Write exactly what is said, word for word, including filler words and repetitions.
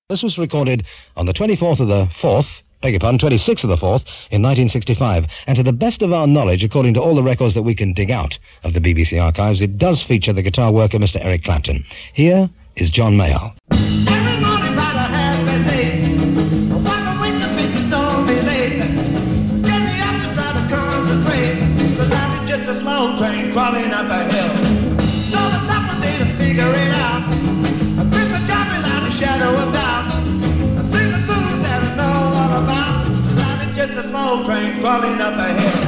This was recorded on the twenty-fourth of the fourth, beg your pardon, twenty-sixth of the fourth in nineteen sixty-five. And to the best of our knowledge, according to all the records that we can dig out of the B B C archives, it does feature the guitar worker, Mister Eric Clapton. Here is John Mayall. Every morning by the half past eight, I walk away to bitches, don't be late. Get the up to try to concentrate, cause life is just a slow train crawling up a hill. So it's not one day to figure it out. I quit my job without a shadow of doubt. I sing the blues that I know all about. Life is just a slow train crawling up a hill.